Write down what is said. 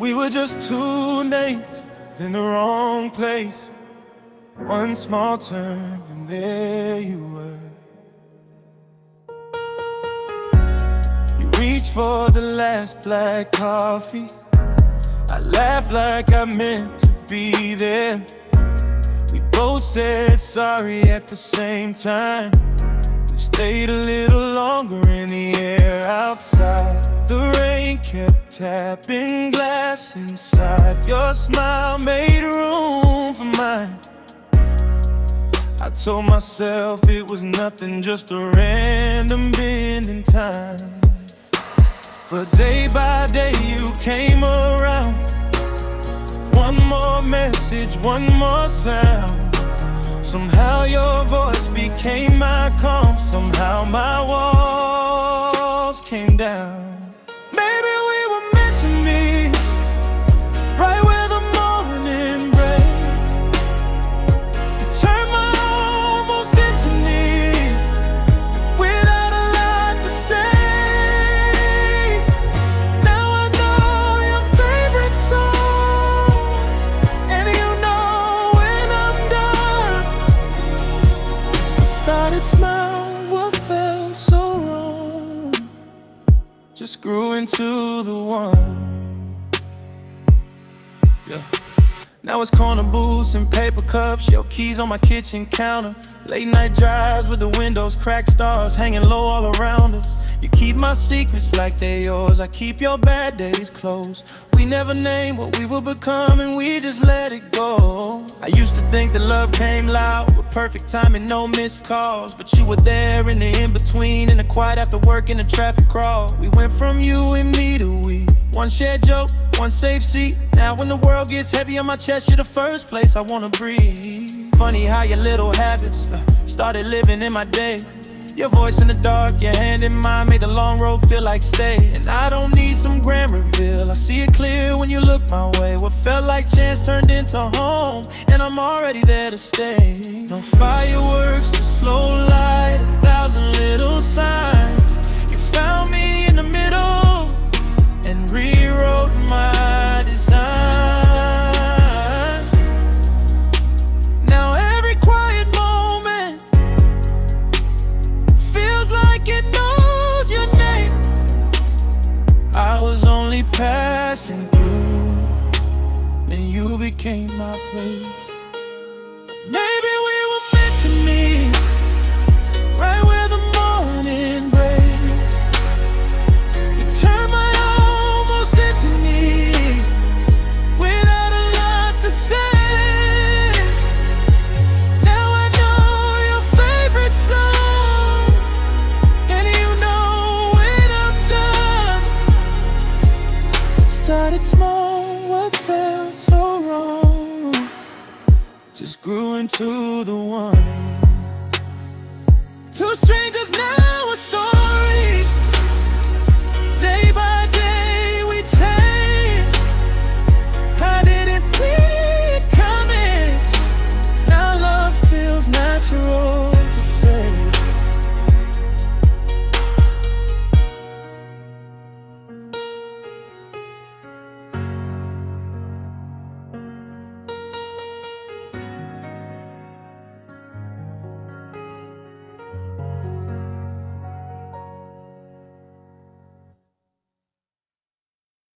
We were just two names in the wrong place. One small turn and there you were. You reached for the last black coffee. I laughed like I meant to be there. We both said sorry at the same time. We stayed a little longer in the air outside. The rain kept tapping glass inside. Your smile made room for mine. I told myself it was nothing, just a random bend in time. But day by day you came around. One more message, one more sound. Somehow your voice became my calm. Somehow my walls came down. Maybe we were meant to meet right where the morning breaks. You turned my almost into me without a lot to say. Now I know your favorite song, and you know when I'm done. I started smiling, what felt so wrong just grew into the one. Yeah. Now it's corner booths and paper cups, your keys on my kitchen counter. Late night drives with the windows cracked, stars hanging low all around us. You keep my secrets like they're yours, I keep your bad days close. We never named what we would become and we just let it go. I used to think that love came loud with perfect timing, no missed calls. But you were there in the in-between, in the quiet after work, in the traffic crawl. We went from you and me to we. One shared joke, one safe seat. Now when the world gets heavy on my chest, you're the first place I wanna breathe. Funny how your little habits started living in my day. Your voice in the dark, your hand in mine, made the long road feel like stay. And I don't need some grand reveal, I see it clear when you look my way. What felt like chance turned into home, and I'm already there to stay. No fireworks, just slow light, 1,000 little signs. You found me in the middle and rewrote my design. Now every quiet moment feels like it knows your name. I was only passing through, then you became my place. Maybe we were meant to meet right where the morning breaks. You turned my almost into need without a lot to say. Now I know your favorite song, and you know when I'm done. It started small, what felt so wrong just grew into the one. Two strangers now